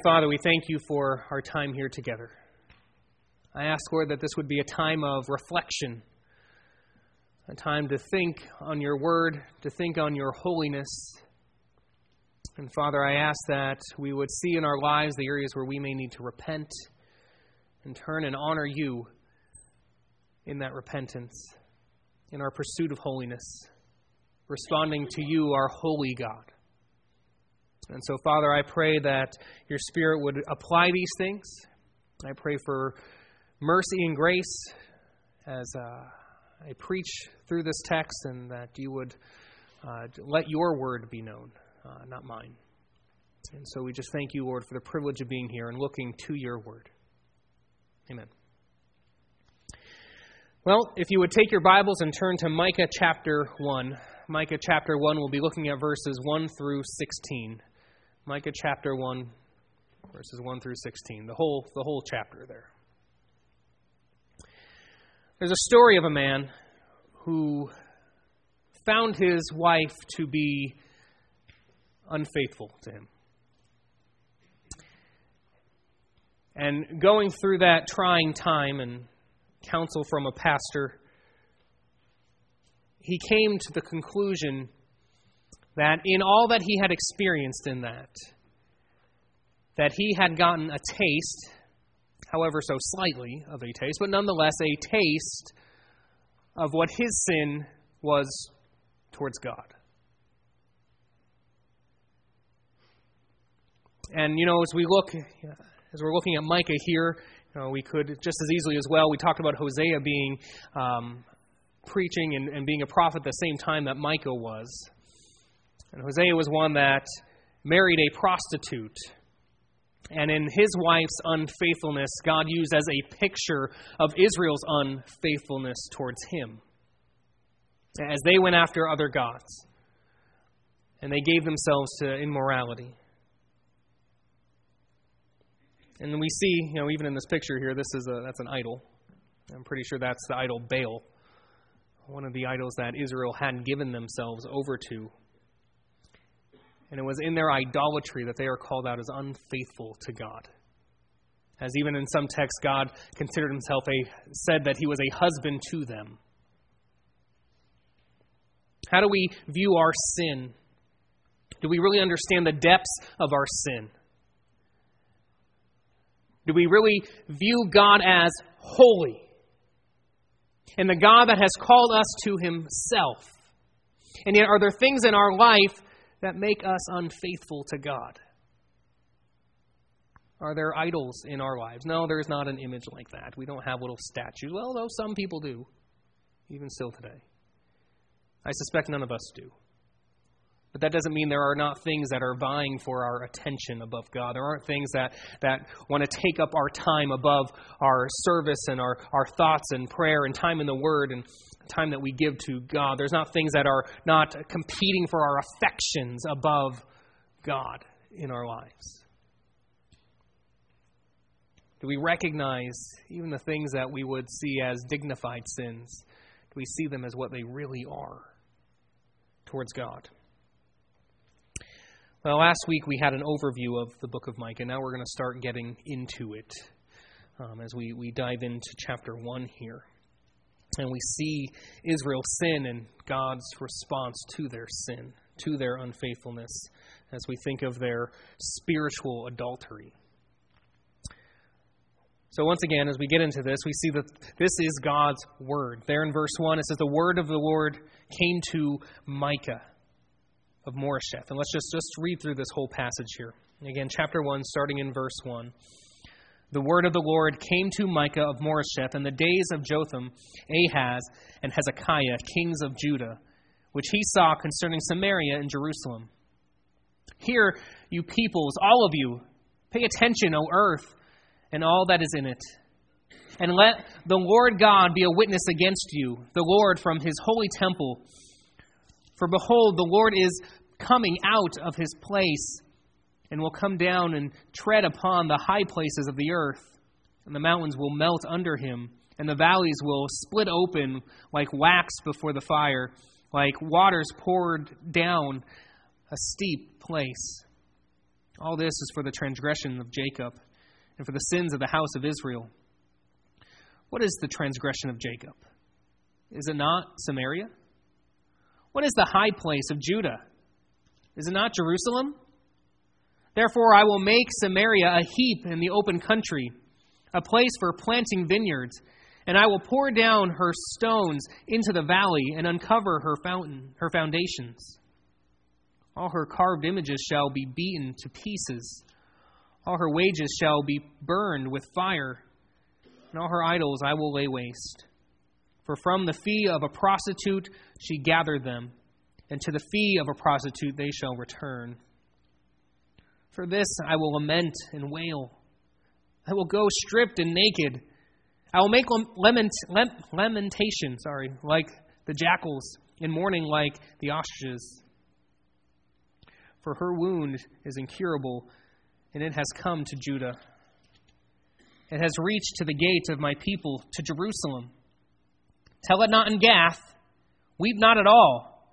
Father, we thank you for our time here together. I ask, Lord, that this would be a time of reflection, a time to think on your word, to think on your holiness. And Father, I ask that we would see in our lives the areas where we may need to repent and turn and honor you in that repentance, in our pursuit of holiness, responding to you, our holy God. And so, Father, I pray that your Spirit would apply these things. I pray for mercy and grace as I preach through this text, and that you would let your word be known, not mine. And so we just thank you, Lord, for the privilege of being here and looking to your word. Amen. Well, if you would take your Bibles and turn to Micah chapter 1. Micah chapter 1, we'll be looking at verses 1 through 16. Micah chapter 1, verses 1 through 16. The whole chapter there. There's a story of a man who found his wife to be unfaithful to him. And going through that trying time and counsel from a pastor, he came to the conclusion that in all that he had experienced in that he had gotten a taste, however so slightly of a taste, but nonetheless a taste of what his sin was towards God. And, as we're looking at Micah here, we could just as easily as well, we talked about Hosea being preaching and being a prophet at the same time that Micah was. And Hosea was one that married a prostitute. And in his wife's unfaithfulness, God used as a picture of Israel's unfaithfulness towards him, as they went after other gods and they gave themselves to immorality. And we see, even in this picture here, that's an idol. I'm pretty sure that's the idol Baal, one of the idols that Israel had given themselves over to. And it was in their idolatry that they are called out as unfaithful to God. As even in some texts, God considered himself said that he was a husband to them. How do we view our sin? Do we really understand the depths of our sin? Do we really view God as holy? And the God that has called us to himself? And yet, are there things in our life that make us unfaithful to God? Are there idols in our lives? No, there's not an image like that. We don't have little statues. Well, though some people do, even still today. I suspect none of us do. But that doesn't mean there are not things that are vying for our attention above God. There aren't things that want to take up our time above our service and our thoughts and prayer and time in the Word and time that we give to God. There's not things that are not competing for our affections above God in our lives. Do we recognize even the things that we would see as dignified sins? Do we see them as what they really are towards God? Well, last week we had an overview of the book of Micah. Now we're going to start getting into it as we dive into chapter 1 here. And we see Israel's sin and God's response to their sin, to their unfaithfulness, as we think of their spiritual adultery. So once again, as we get into this, we see that this is God's word. There in verse 1, it says, the word of the Lord came to Micah of Moresheth. And let's just read through this whole passage here. Again, chapter 1, starting in verse 1. The word of the Lord came to Micah of Moresheth in the days of Jotham, Ahaz, and Hezekiah, kings of Judah, which he saw concerning Samaria and Jerusalem. Hear, you peoples, all of you, pay attention, O earth, and all that is in it. And let the Lord God be a witness against you, the Lord from his holy temple. For behold, the Lord is coming out of his place, and will come down and tread upon the high places of the earth. And the mountains will melt under him, and the valleys will split open like wax before the fire, like waters poured down a steep place. All this is for the transgression of Jacob and for the sins of the house of Israel. What is the transgression of Jacob? Is it not Samaria? What is the high place of Judah? Is it not Jerusalem? Therefore I will make Samaria a heap in the open country, a place for planting vineyards, and I will pour down her stones into the valley and uncover her foundations. All her carved images shall be beaten to pieces. All her wages shall be burned with fire, and all her idols I will lay waste. For from the fee of a prostitute she gathered them, and to the fee of a prostitute they shall return. For this I will lament and wail. I will go stripped and naked. I will make lamentation, like the jackals, in mourning like the ostriches. For her wound is incurable, and it has come to Judah. It has reached to the gates of my people, to Jerusalem. Tell it not in Gath, weep not at all.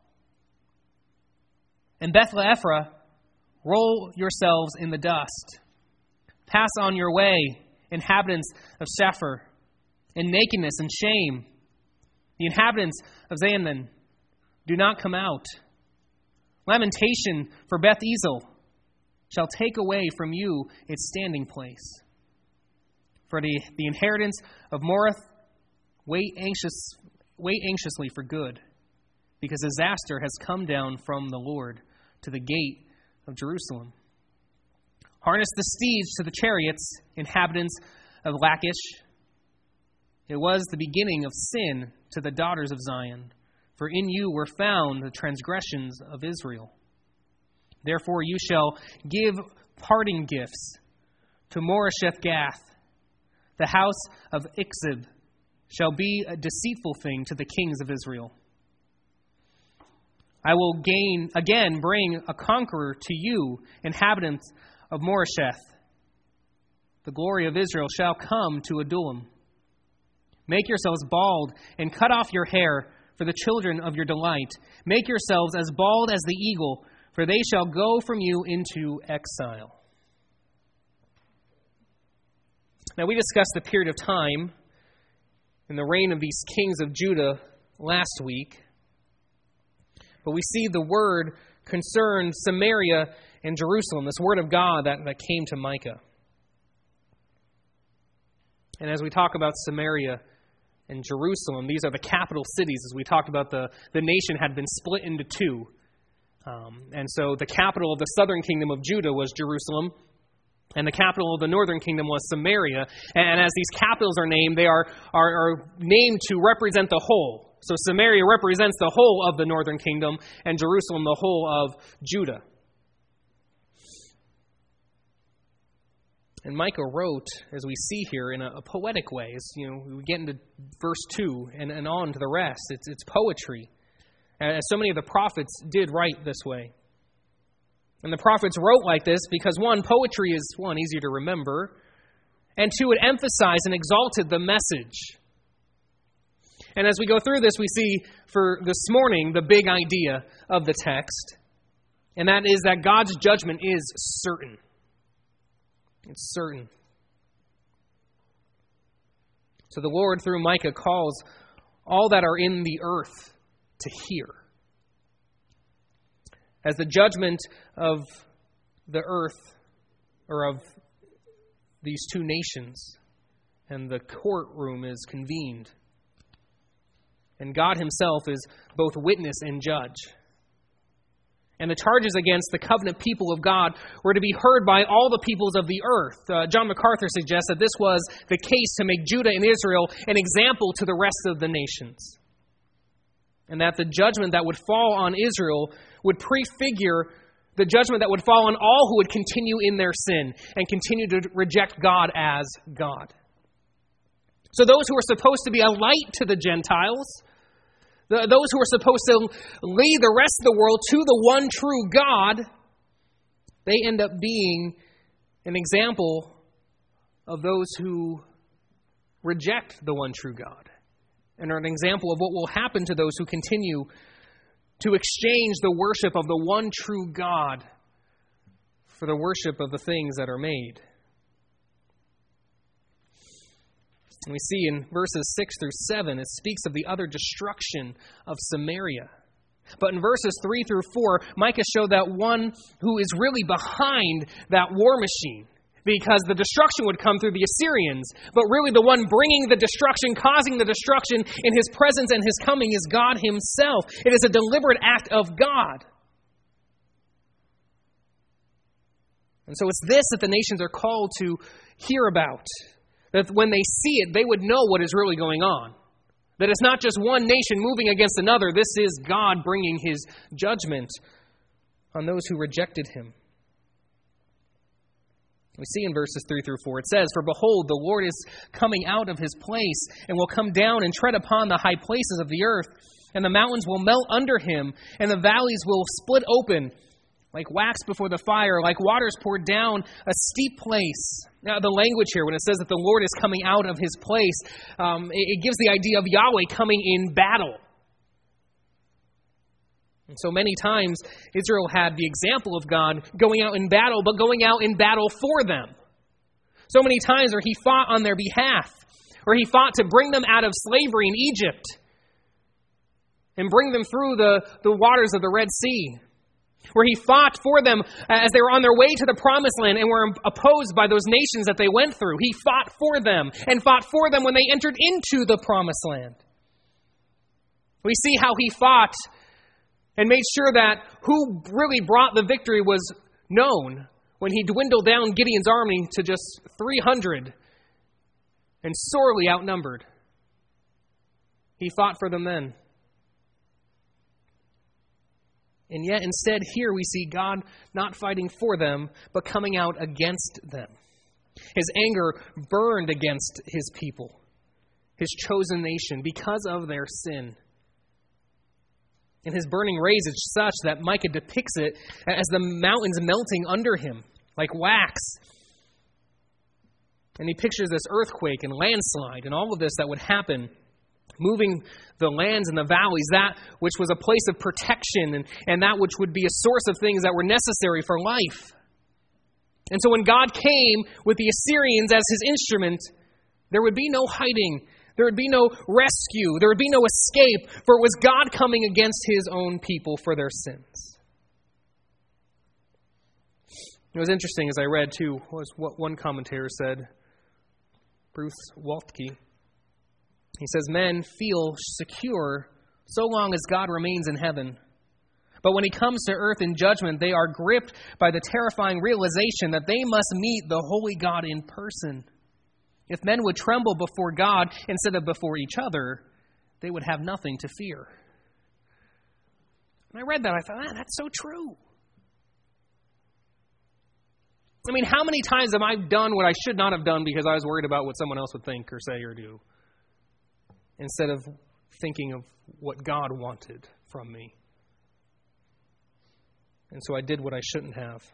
In Beth-le-Ephra, roll yourselves in the dust. Pass on your way, inhabitants of Shepher, in nakedness and shame. The inhabitants of Zaanan, do not come out. Lamentation for Beth Ezel shall take away from you its standing place. For the inheritance of Morath, wait anxiously for good, because disaster has come down from the Lord to the gate of Jerusalem. Harness the steeds to the chariots, inhabitants of Lachish. It was the beginning of sin to the daughters of Zion, for in you were found the transgressions of Israel. Therefore you shall give parting gifts to Moresheth Gath. The house of Ixib shall be a deceitful thing to the kings of Israel. I will again bring a conqueror to you, inhabitants of Moresheth. The glory of Israel shall come to Adullam. Make yourselves bald and cut off your hair for the children of your delight. Make yourselves as bald as the eagle, for they shall go from you into exile. Now, we discussed the period of time in the reign of these kings of Judah last week. But we see the word concerned Samaria and Jerusalem, this word of God that came to Micah. And as we talk about Samaria and Jerusalem, these are the capital cities. As we talked about, the nation had been split into two. And so the capital of the southern kingdom of Judah was Jerusalem, and the capital of the northern kingdom was Samaria. And as these capitals are named, they are named to represent the whole. So Samaria represents the whole of the northern kingdom, and Jerusalem the whole of Judah. And Micah wrote, as we see here, in a poetic way. As, we get into verse 2 and on to the rest. It's poetry, as so many of the prophets did write this way. And the prophets wrote like this because, one, poetry is, easier to remember, and two, it emphasized and exalted the message. And as we go through this, we see for this morning the big idea of the text, and that is that God's judgment is certain. It's certain. So the Lord, through Micah, calls all that are in the earth to hear. As the judgment of the earth, or of these two nations, and the courtroom is convened. And God himself is both witness and judge. And the charges against the covenant people of God were to be heard by all the peoples of the earth. John MacArthur suggests that this was the case to make Judah and Israel an example to the rest of the nations. And that the judgment that would fall on Israel would prefigure the judgment that would fall on all who would continue in their sin and continue to reject God as God. So those who are supposed to be a light to the Gentiles, those who are supposed to lead the rest of the world to the one true God, they end up being an example of those who reject the one true God, and are an example of what will happen to those who continue to exchange the worship of the one true God for the worship of the things that are made. And we see in verses 6 through 7, it speaks of the utter destruction of Samaria. But in verses 3 through 4, Micah showed that one who is really behind that war machine, because the destruction would come through the Assyrians, but really the one bringing the destruction, causing the destruction in his presence and his coming is God himself. It is a deliberate act of God. And so it's this that the nations are called to hear about. That when they see it, they would know what is really going on. That it's not just one nation moving against another. This is God bringing his judgment on those who rejected him. We see in verses 3 through 4, it says, "For behold, the Lord is coming out of his place, and will come down and tread upon the high places of the earth, and the mountains will melt under him, and the valleys will split open, like wax before the fire, like waters poured down a steep place." Now, the language here, when it says that the Lord is coming out of his place, it gives the idea of Yahweh coming in battle. And so many times, Israel had the example of God going out in battle, but going out in battle for them. So many times where he fought on their behalf, or he fought to bring them out of slavery in Egypt and bring them through the waters of the Red Sea, where he fought for them as they were on their way to the Promised Land and were opposed by those nations that they went through. He fought for them and fought for them when they entered into the Promised Land. We see how he fought and made sure that who really brought the victory was known when he dwindled down Gideon's army to just 300 and sorely outnumbered. He fought for them then. And yet instead here we see God not fighting for them, but coming out against them. His anger burned against his people, his chosen nation, because of their sin. And his burning rays is such that Micah depicts it as the mountains melting under him, like wax. And he pictures this earthquake and landslide and all of this that would happen, moving the lands and the valleys, that which was a place of protection and that which would be a source of things that were necessary for life. And so when God came with the Assyrians as his instrument, there would be no hiding. There would be no rescue. There would be no escape, for it was God coming against his own people for their sins. It was interesting as I read, too, was what one commentator said, Bruce Waltke. He says, "Men feel secure so long as God remains in heaven. But when he comes to earth in judgment, they are gripped by the terrifying realization that they must meet the holy God in person. If men would tremble before God instead of before each other, they would have nothing to fear." When I read that, I thought, that's so true. I mean, how many times have I done what I should not have done because I was worried about what someone else would think or say or do, instead of thinking of what God wanted from me? And so I did what I shouldn't have.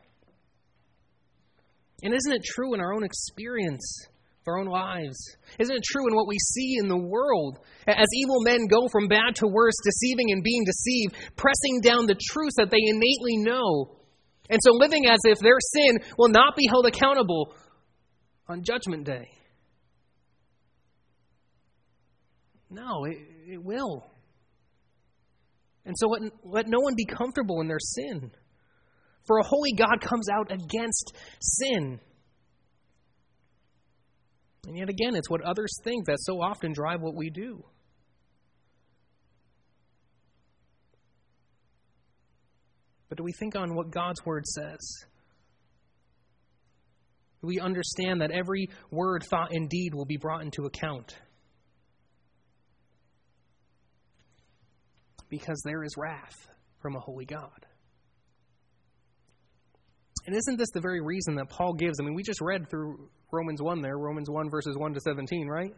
And isn't it true in our own experience, our own lives? Isn't it true in what we see in the world? As evil men go from bad to worse, deceiving and being deceived, pressing down the truths that they innately know, and so living as if their sin will not be held accountable on Judgment Day. No, it will. And so let no one be comfortable in their sin. For a holy God comes out against sin. And yet again, it's what others think that so often drive what we do. But do we think on what God's Word says? Do we understand that every word, thought, and deed will be brought into account? Because there is wrath from a holy God. And isn't this the very reason that Paul gives? I mean, we just read through Romans 1 there, Romans 1 verses 1 to 17, right?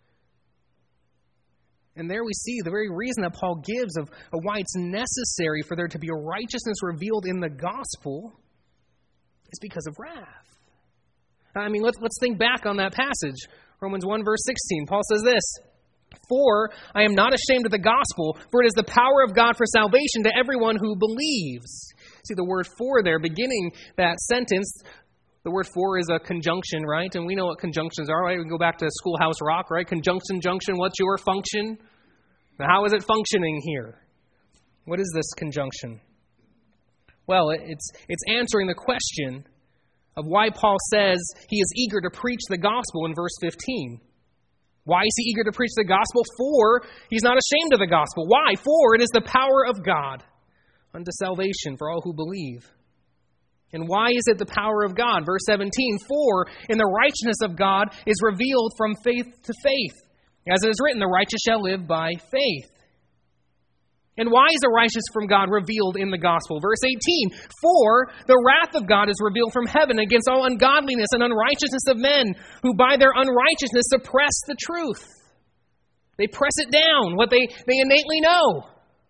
And there we see the very reason that Paul gives of why it's necessary for there to be a righteousness revealed in the gospel is because of wrath. I mean, let's think back on that passage. Romans 1 verse 16, Paul says this, "For I am not ashamed of the gospel, for it is the power of God for salvation to everyone who believes." See the word for there beginning that sentence. The word for is a conjunction, right? And we know what conjunctions are, right? We go back to Schoolhouse Rock, right? Conjunction, junction, what's your function? Now, how is it functioning here? What is this conjunction? Well, it's answering the question of why Paul says he is eager to preach the gospel in verse 15. Why is he eager to preach the gospel? For he's not ashamed of the gospel. Why? For it is the power of God unto salvation for all who believe. And why is it the power of God? Verse 17, for in the righteousness of God is revealed from faith to faith. As it is written, the righteous shall live by faith. And why is the righteous from God revealed in the gospel? Verse 18, for the wrath of God is revealed from heaven against all ungodliness and unrighteousness of men, who by their unrighteousness suppress the truth. They press it down, what they innately know.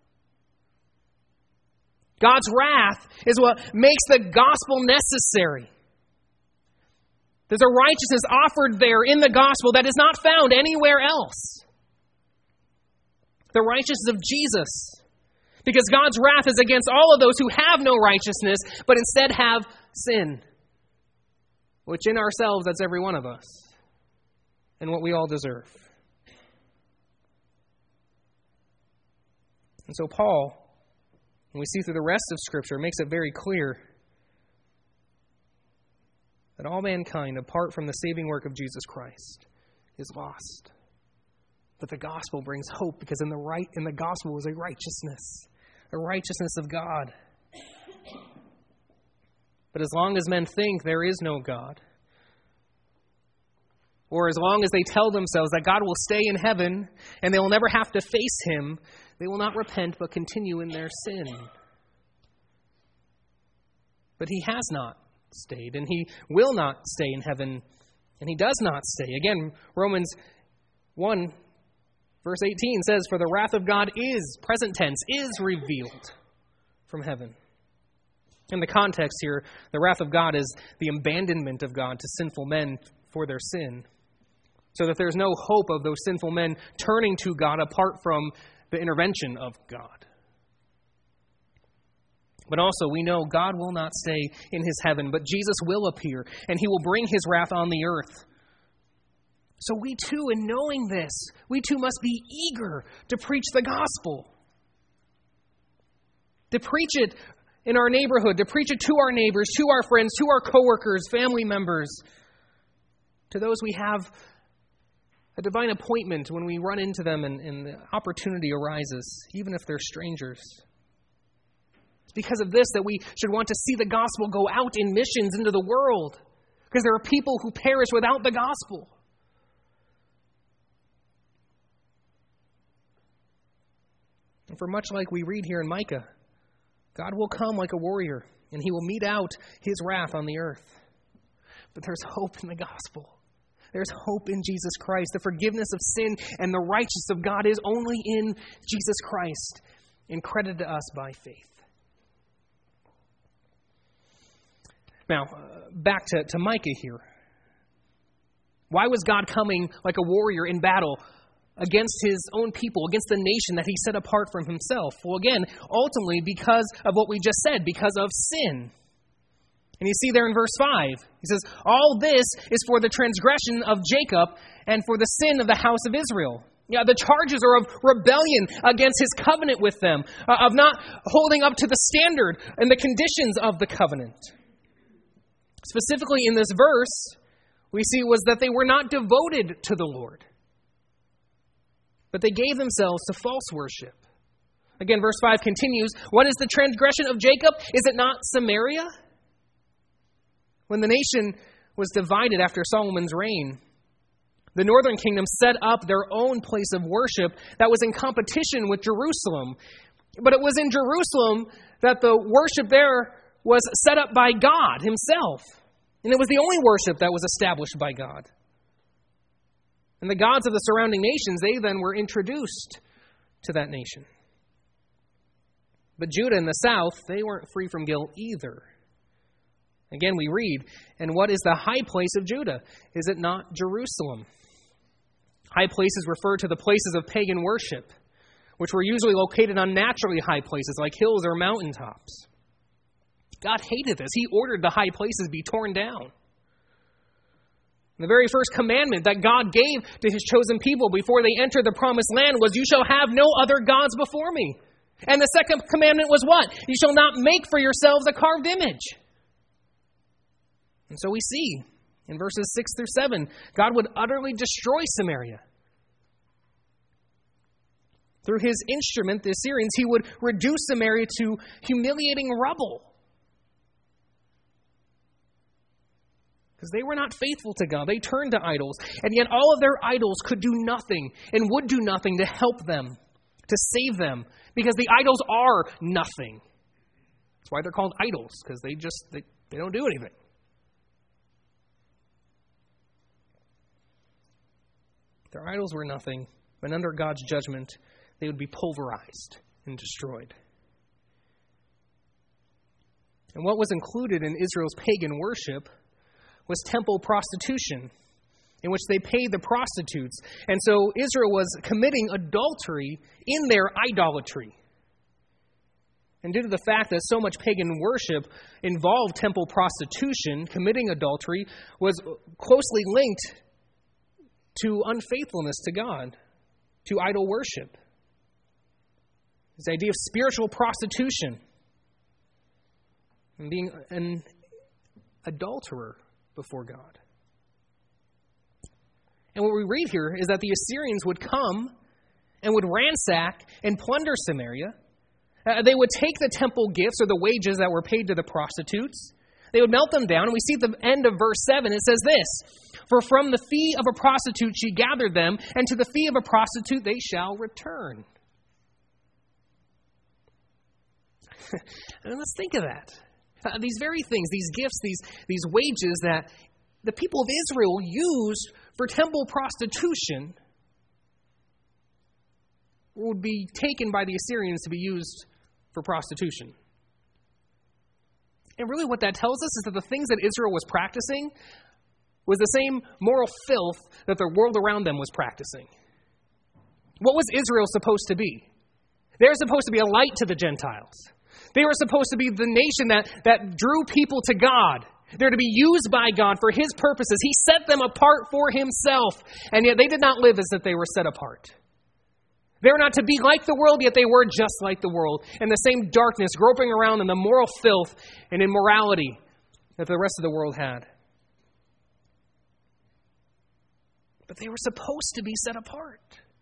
God's wrath is what makes the gospel necessary. There's a righteousness offered there in the gospel that is not found anywhere else. The righteousness of Jesus. Because God's wrath is against all of those who have no righteousness, but instead have sin. Which in ourselves, that's every one of us. And what we all deserve. And so Paul, when we see through the rest of Scripture, makes it very clear that all mankind, apart from the saving work of Jesus Christ, is lost. But the gospel brings hope, because in the gospel is a righteousness of God. But as long as men think there is no God, or as long as they tell themselves that God will stay in heaven and they will never have to face Him, they will not repent but continue in their sin. But He has not stayed, and He will not stay in heaven, and He does not stay. Again, Romans 1, verse 18 says, for the wrath of God is, present tense, is revealed from heaven. In the context here, the wrath of God is the abandonment of God to sinful men for their sin. So that there's no hope of those sinful men turning to God apart from the intervention of God. But also, we know God will not stay in His heaven, but Jesus will appear, and He will bring His wrath on the earth. So we too, in knowing this, we too must be eager to preach the gospel. To preach it in our neighborhood, to preach it to our neighbors, to our friends, to our coworkers, family members, to those we have a divine appointment when we run into them and the opportunity arises, even if they're strangers. It's because of this that we should want to see the gospel go out in missions into the world, because there are people who perish without the gospel. And for much like we read here in Micah, God will come like a warrior, and He will mete out His wrath on the earth. But there's hope in the gospel. There's hope in Jesus Christ. The forgiveness of sin and the righteousness of God is only in Jesus Christ, and credited to us by faith. Now, back to Micah here. Why was God coming like a warrior in battle against His own people, against the nation that He set apart from Himself? Well, again, ultimately because of what we just said, because of sin. And you see there in verse 5, he says, all this is for the transgression of Jacob and for the sin of the house of Israel. Yeah, the charges are of rebellion against His covenant with them, of not holding up to the standard and the conditions of the covenant. Specifically in this verse, we see was that they were not devoted to the Lord, but they gave themselves to false worship. Again, verse 5 continues, what is the transgression of Jacob? Is it not Samaria? When the nation was divided after Solomon's reign, the northern kingdom set up their own place of worship that was in competition with Jerusalem. But it was in Jerusalem that the worship there was set up by God Himself. And it was the only worship that was established by God. And the gods of the surrounding nations, they then were introduced to that nation. But Judah in the south, they weren't free from guilt either. Again, we read, and what is the high place of Judah? Is it not Jerusalem? High places refer to the places of pagan worship, which were usually located on naturally high places like hills or mountaintops. God hated this. He ordered the high places be torn down. The very first commandment that God gave to his chosen people before they entered the promised land was, "You shall have no other gods before me." And the second commandment was what? "You shall not make for yourselves a carved image." And so we see in verses 6 through 7, God would utterly destroy Samaria. Through his instrument, the Assyrians, he would reduce Samaria to humiliating rubble. Because they were not faithful to God. They turned to idols. And yet all of their idols could do nothing and would do nothing to help them, to save them. Because the idols are nothing. That's why they're called idols. Because they don't do anything. Their idols were nothing. But under God's judgment, they would be pulverized and destroyed. And what was included in Israel's pagan worship was temple prostitution, in which they paid the prostitutes. And so Israel was committing adultery in their idolatry. And due to the fact that so much pagan worship involved temple prostitution, committing adultery was closely linked to unfaithfulness to God, to idol worship. This idea of spiritual prostitution and being an adulterer before God. And what we read here is that the Assyrians would come and would ransack and plunder Samaria. They would take the temple gifts or the wages that were paid to the prostitutes. They would melt them down. And we see at the end of verse 7, it says this: "For from the fee of a prostitute she gathered them, and to the fee of a prostitute they shall return." And let's think of that. These very things, these gifts, these wages that the people of Israel used for temple prostitution would be taken by the Assyrians to be used for prostitution. And really what that tells us is that the things that Israel was practicing was the same moral filth that the world around them was practicing. What was Israel supposed to be? They were supposed to be a light to the Gentiles. They were supposed to be the nation that drew people to God. They're to be used by God for his purposes. He set them apart for himself. And yet they did not live as if they were set apart. They were not to be like the world, yet they were just like the world. In the same darkness, groping around in the moral filth and immorality that the rest of the world had. But they were supposed to be set apart.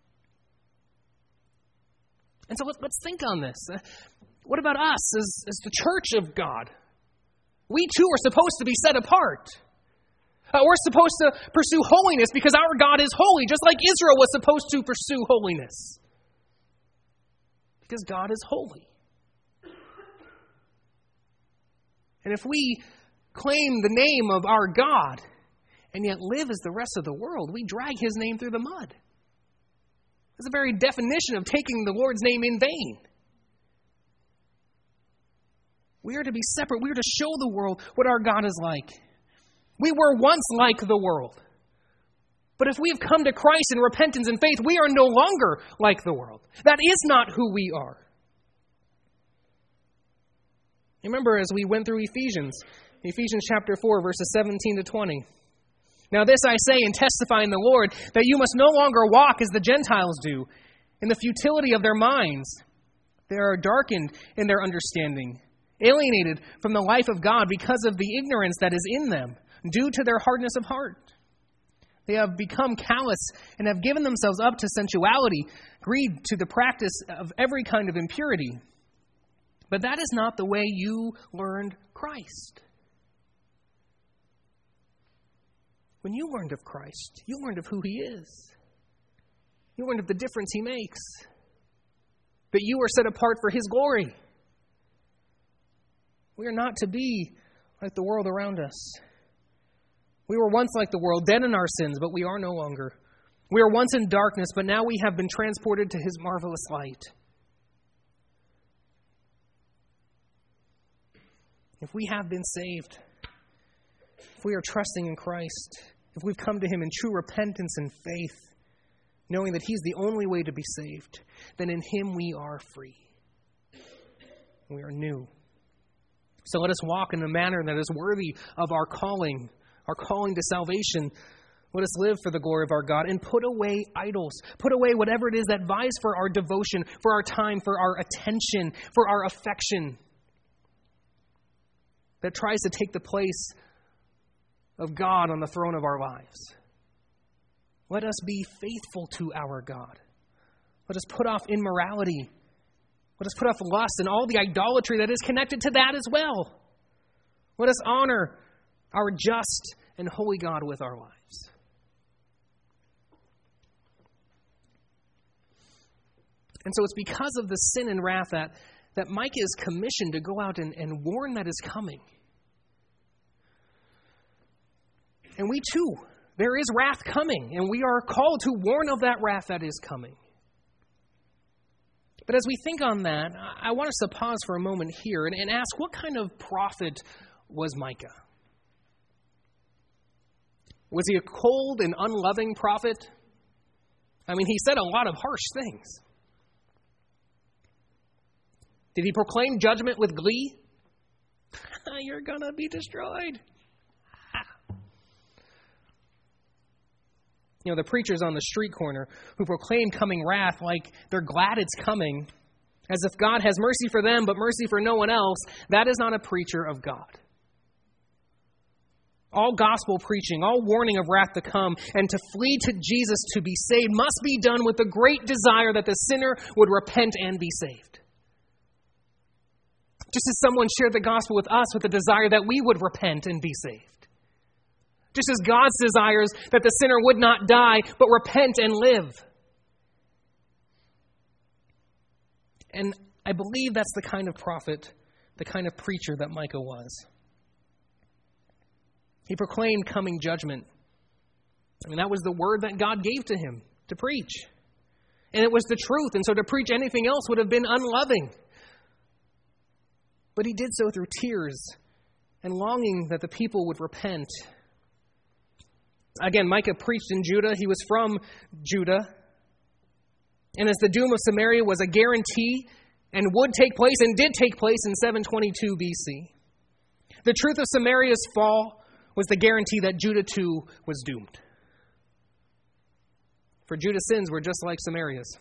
And so let's think on this. What about us as the church of God? We too are supposed to be set apart. We're supposed to pursue holiness because our God is holy, just like Israel was supposed to pursue holiness. Because God is holy. And if we claim the name of our God and yet live as the rest of the world, we drag his name through the mud. It's the very definition of taking the Lord's name in vain. We are to be separate. We are to show the world what our God is like. We were once like the world. But if we have come to Christ in repentance and faith, we are no longer like the world. That is not who we are. Remember as we went through Ephesians chapter 4, verses 17 to 20. "Now this I say and testify in the Lord, that you must no longer walk as the Gentiles do, in the futility of their minds. They are darkened in their understanding, alienated from the life of God because of the ignorance that is in them, due to their hardness of heart. They have become callous and have given themselves up to sensuality, greed, to the practice of every kind of impurity. But that is not the way you learned Christ." When you learned of Christ, you learned of who he is. You learned of the difference he makes. That you are set apart for his glory. We are not to be like the world around us. We were once like the world, dead in our sins, but we are no longer. We were once in darkness, but now we have been transported to his marvelous light. If we have been saved, if we are trusting in Christ, if we've come to him in true repentance and faith, knowing that he's the only way to be saved, then in him we are free. We are new. So let us walk in a manner that is worthy of our calling to salvation. Let us live for the glory of our God and put away idols. Put away whatever it is that vies for our devotion, for our time, for our attention, for our affection, that tries to take the place of God on the throne of our lives. Let us be faithful to our God. Let us put off immorality. Let us put off lust and all the idolatry that is connected to that as well. Let us honor our just and holy God with our lives. And so it's because of the sin and wrath that Micah is commissioned to go out and warn that is coming. And we too, there is wrath coming, and we are called to warn of that wrath that is coming. But as we think on that, I want us to pause for a moment here and ask, what kind of prophet was Micah? Was he a cold and unloving prophet? I mean, he said a lot of harsh things. Did he proclaim judgment with glee? You're going to be destroyed. You know, the preachers on the street corner who proclaim coming wrath like they're glad it's coming, as if God has mercy for them but mercy for no one else, that is not a preacher of God. All gospel preaching, all warning of wrath to come and to flee to Jesus to be saved must be done with the great desire that the sinner would repent and be saved. Just as someone shared the gospel with us with the desire that we would repent and be saved. Just as God desires that the sinner would not die, but repent and live. And I believe that's the kind of prophet, the kind of preacher that Micah was. He proclaimed coming judgment. I mean, that was the word that God gave to him to preach. And it was the truth, and so to preach anything else would have been unloving. But he did so through tears and longing that the people would repent. Again, Micah preached in Judah. He was from Judah. And as the doom of Samaria was a guarantee and would take place and did take place in 722 BC, the truth of Samaria's fall was the guarantee that Judah too was doomed. For Judah's sins were just like Samaria's.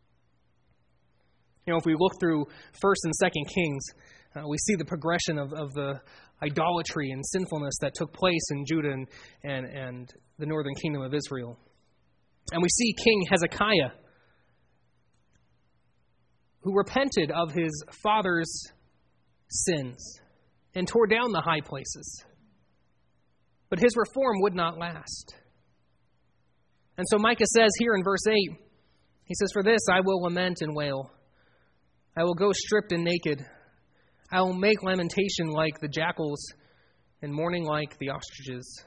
You know, if we look through 1st and 2nd Kings, we see the progression of the idolatry and sinfulness that took place in Judah and the northern kingdom of Israel. And we see King Hezekiah, who repented of his father's sins and tore down the high places. But his reform would not last. And so Micah says here in verse 8, he says, "For this I will lament and wail. I will go stripped and naked. I will make lamentation like the jackals and mourning like the ostriches."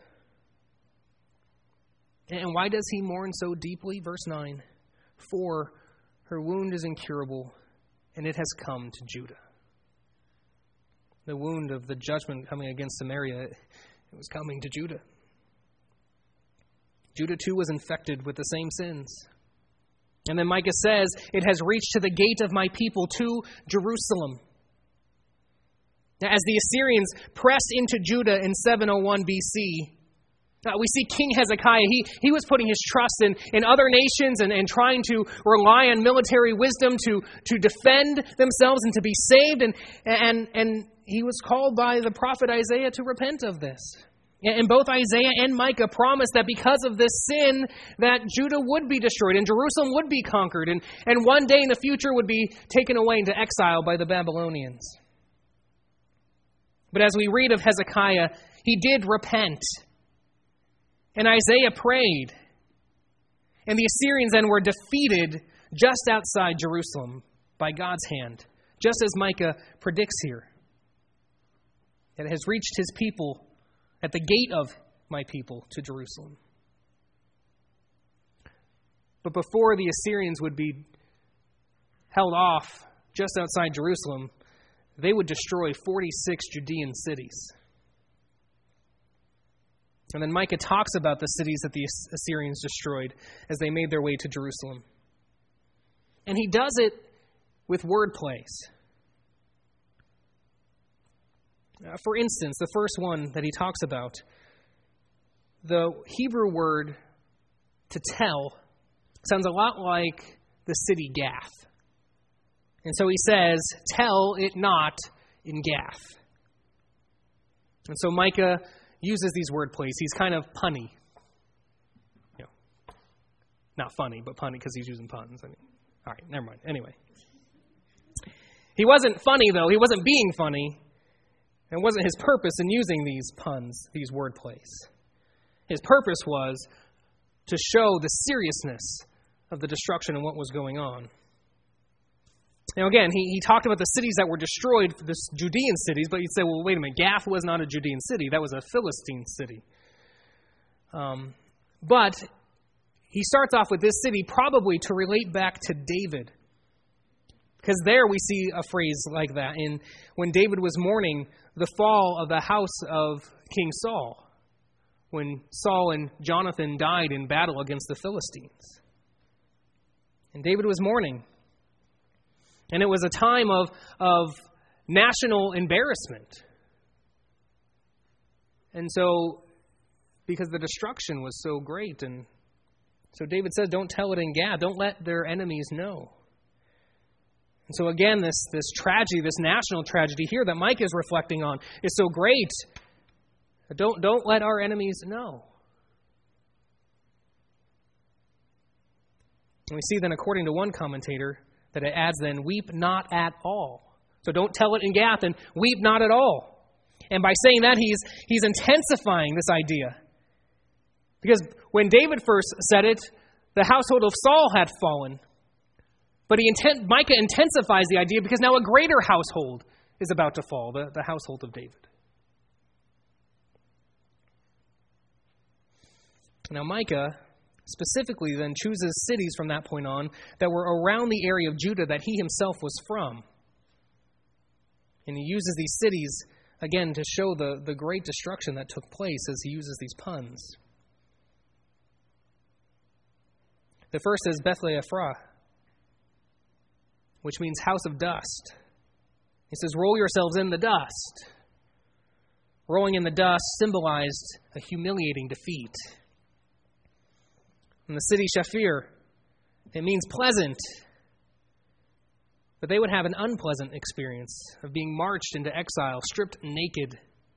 And why does he mourn so deeply? Verse 9, "For her wound is incurable, and it has come to Judah." The wound of the judgment coming against Samaria, it was coming to Judah. Judah too was infected with the same sins. And then Micah says, "It has reached to the gate of my people, to Jerusalem." Now, as the Assyrians pressed into Judah in 701 BC, we see King Hezekiah, he was putting his trust in other nations and trying to rely on military wisdom to defend themselves and to be saved. And he was called by the prophet Isaiah to repent of this. And both Isaiah and Micah promised that because of this sin, that Judah would be destroyed and Jerusalem would be conquered and one day in the future would be taken away into exile by the Babylonians. But as we read of Hezekiah, he did repent. And Isaiah prayed. And the Assyrians then were defeated just outside Jerusalem by God's hand, just as Micah predicts here. It has reached his people at the gate of my people to Jerusalem. But before the Assyrians would be held off just outside Jerusalem, they would destroy 46 Judean cities. And then Micah talks about the cities that the Assyrians destroyed as they made their way to Jerusalem. And he does it with word plays. For instance, the first one that he talks about, the Hebrew word to tell sounds a lot like the city Gath. And so he says, tell it not in Gath. And so Micah uses these word plays. He's kind of punny. Not funny, but punny because he's using puns. All right, never mind. Anyway. He wasn't funny, though. He wasn't being funny. It wasn't his purpose in using these puns, these word plays. His purpose was to show the seriousness of the destruction and what was going on. Now again, he talked about the cities that were destroyed, the Judean cities, but you'd say, well, wait a minute, Gath was not a Judean city. That was a Philistine city. But he starts off with this city probably to relate back to David. Because there we see a phrase like that when David was mourning the fall of the house of King Saul, when Saul and Jonathan died in battle against the Philistines. And David was mourning. And it was a time of national embarrassment. And so, because the destruction was so great, and so David says, don't tell it in Gath, don't let their enemies know. And so again, this tragedy, this national tragedy here that Micah is reflecting on is so great. Don't let our enemies know. And we see then, according to one commentator, that it adds then, weep not at all. So don't tell it in Gath and weep not at all. And by saying that, he's intensifying this idea. Because when David first said it, the household of Saul had fallen. But Micah intensifies the idea because now a greater household is about to fall, the household of David. Now Micah specifically then chooses cities from that point on that were around the area of Judah that he himself was from. And he uses these cities, again, to show the great destruction that took place as he uses these puns. The first is Beth-le-Ephraim, which means house of dust. He says, roll yourselves in the dust. Rolling in the dust symbolized a humiliating defeat. And the city Shaphir, it means pleasant. But they would have an unpleasant experience of being marched into exile, stripped naked.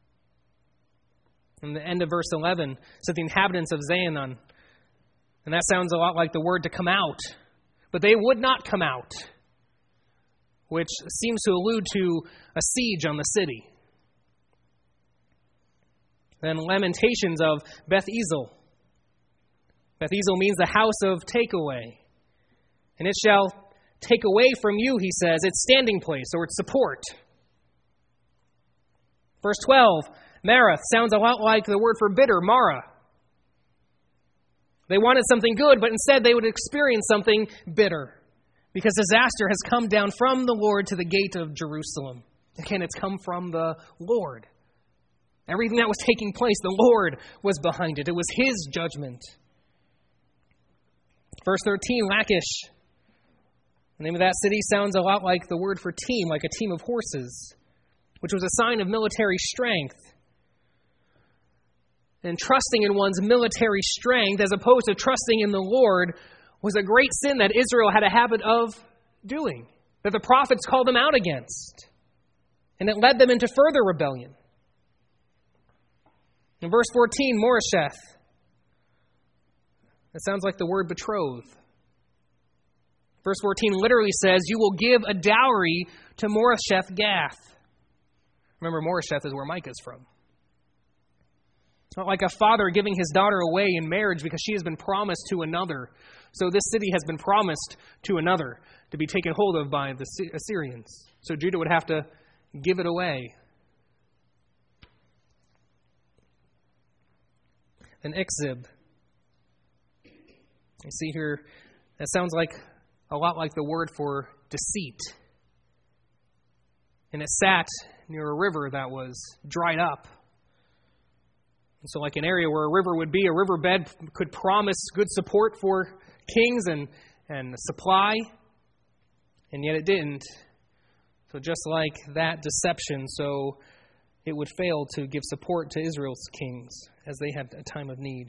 And the end of verse 11 said the inhabitants of Zaanannim. And that sounds a lot like the word to come out. But they would not come out, which seems to allude to a siege on the city. Then Lamentations of Beth-Ezel. Beth-Ezel means the house of takeaway. And it shall take away from you, he says, its standing place or its support. Verse 12, Marath sounds a lot like the word for bitter, Mara. They wanted something good, but instead they would experience something bitter. Because disaster has come down from the Lord to the gate of Jerusalem. Again, it's come from the Lord. Everything that was taking place, the Lord was behind it. It was His judgment. Verse 13, Lachish. The name of that city sounds a lot like the word for team, like a team of horses, which was a sign of military strength. And trusting in one's military strength as opposed to trusting in the Lord was a great sin that Israel had a habit of doing, that the prophets called them out against. And it led them into further rebellion. In verse 14, Moresheth. That sounds like the word betroth. Verse 14 literally says, you will give a dowry to Moresheth Gath. Remember, Moresheth is where Micah is from. It's not like a father giving his daughter away in marriage because she has been promised to another. So this city has been promised to another to be taken hold of by the Assyrians. So Judah would have to give it away. And Ikzib. You see here, that sounds like a lot like the word for deceit. And it sat near a river that was dried up. And so like an area where a river would be, a riverbed could promise good support for kings and supply, and yet it didn't. So just like that deception, so it would fail to give support to Israel's kings as they had a time of need.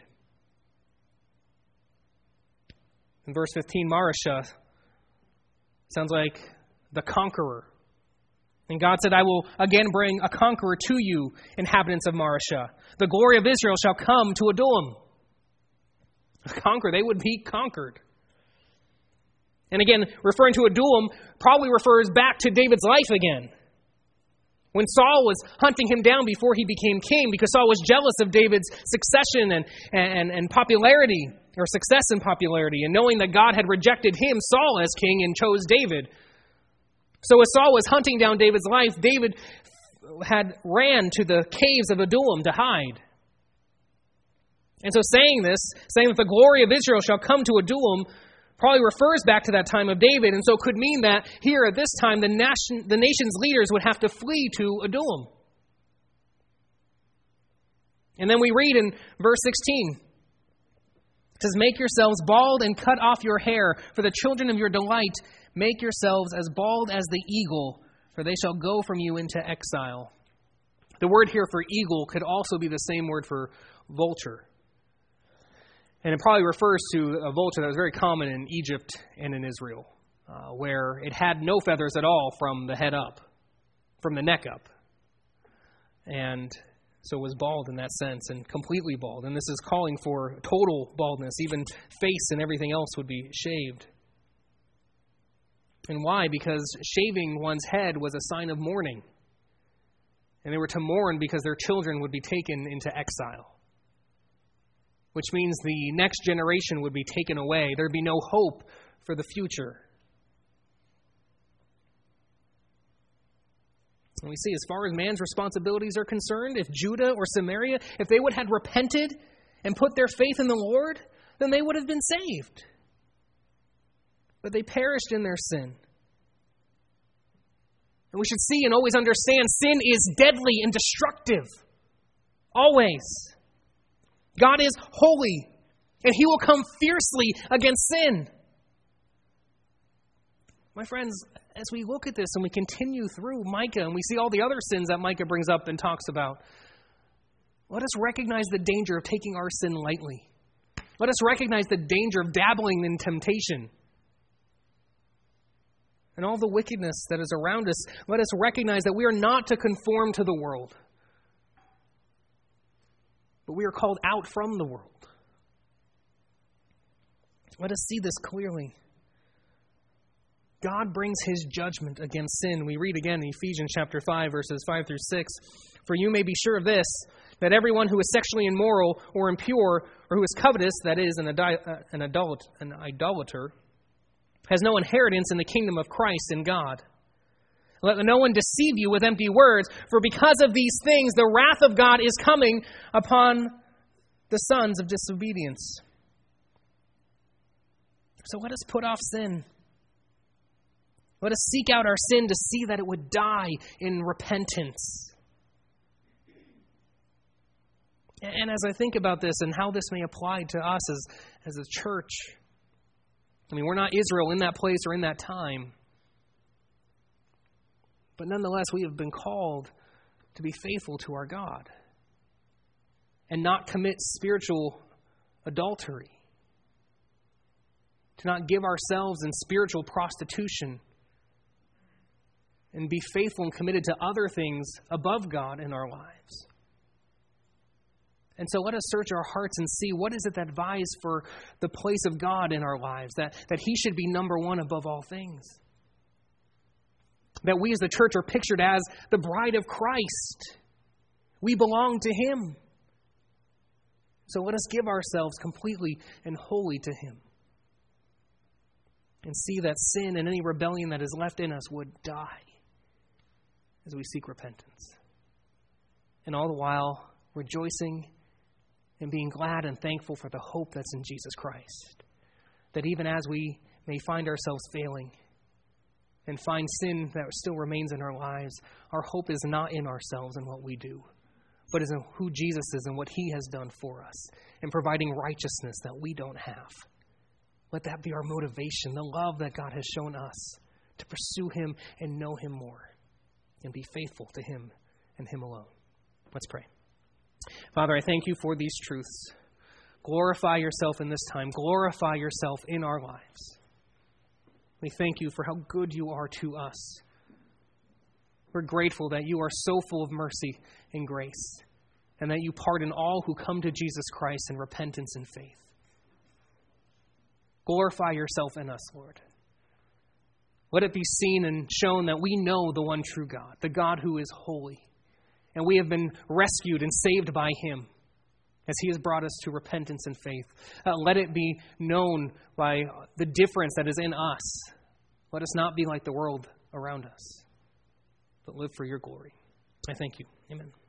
In verse 15, Mareshah sounds like the conqueror. And God said, I will again bring a conqueror to you, inhabitants of Mareshah. The glory of Israel shall come to Adullam. A conqueror, they would be conquered. And again, referring to Adullam probably refers back to David's life again. When Saul was hunting him down before he became king, because Saul was jealous of David's succession and popularity, or success and popularity, and knowing that God had rejected him, Saul, as king and chose David. So as Saul was hunting down David's life, David had ran to the caves of Adullam to hide. And so saying that the glory of Israel shall come to Adullam, probably refers back to that time of David, and so could mean that here at this time the nation's leaders would have to flee to Adullam. And then we read in verse 16, it says, make yourselves bald and cut off your hair, for the children of your delight make yourselves as bald as the eagle, for they shall go from you into exile. The word here for eagle could also be the same word for vulture. And it probably refers to a vulture that was very common in Egypt and in Israel, where it had no feathers at all from the head up, from the neck up. And so it was bald in that sense, and completely bald. And this is calling for total baldness. Even face and everything else would be shaved. And why? Because shaving one's head was a sign of mourning. And they were to mourn because their children would be taken into exile, which means the next generation would be taken away. There'd be no hope for the future. And we see, as far as man's responsibilities are concerned, if Judah or Samaria, if they would have repented and put their faith in the Lord, then they would have been saved. But they perished in their sin. And we should see and always understand sin is deadly and destructive. Always. God is holy, and He will come fiercely against sin. My friends, as we look at this and we continue through Micah and we see all the other sins that Micah brings up and talks about, let us recognize the danger of taking our sin lightly. Let us recognize the danger of dabbling in temptation and all the wickedness that is around us. Let us recognize that we are not to conform to the world, but we are called out from the world. Let us see this clearly. God brings His judgment against sin. We read again in Ephesians chapter 5, verses 5 through 6. For you may be sure of this, that everyone who is sexually immoral or impure, or who is covetous, that is, an idolater, has no inheritance in the kingdom of Christ and God. Let no one deceive you with empty words, for because of these things the wrath of God is coming upon the sons of disobedience. So let us put off sin. Let us seek out our sin to see that it would die in repentance. And as I think about this and how this may apply to us as a church, I mean, we're not Israel in that place or in that time. But nonetheless, we have been called to be faithful to our God and not commit spiritual adultery, to not give ourselves in spiritual prostitution, and be faithful and committed to other things above God in our lives. And so let us search our hearts and see what is it that vies for the place of God in our lives, that He should be number one above all things. That we as the church are pictured as the bride of Christ. We belong to Him. So let us give ourselves completely and wholly to Him. And see that sin and any rebellion that is left in us would die as we seek repentance. And all the while, rejoicing and being glad and thankful for the hope that's in Jesus Christ. That even as we may find ourselves failing and find sin that still remains in our lives, our hope is not in ourselves and what we do, but is in who Jesus is and what He has done for us in providing righteousness that we don't have. Let that be our motivation, the love that God has shown us to pursue Him and know Him more and be faithful to Him and Him alone. Let's pray. Father, I thank you for these truths. Glorify yourself in this time. Glorify yourself in our lives. We thank you for how good you are to us. We're grateful that you are so full of mercy and grace, and that you pardon all who come to Jesus Christ in repentance and faith. Glorify yourself in us, Lord. Let it be seen and shown that we know the one true God, the God who is holy, and we have been rescued and saved by him as he has brought us to repentance and faith. Let it be known by the difference that is in us. Let us not be like the world around us, but live for your glory. I thank you. Amen.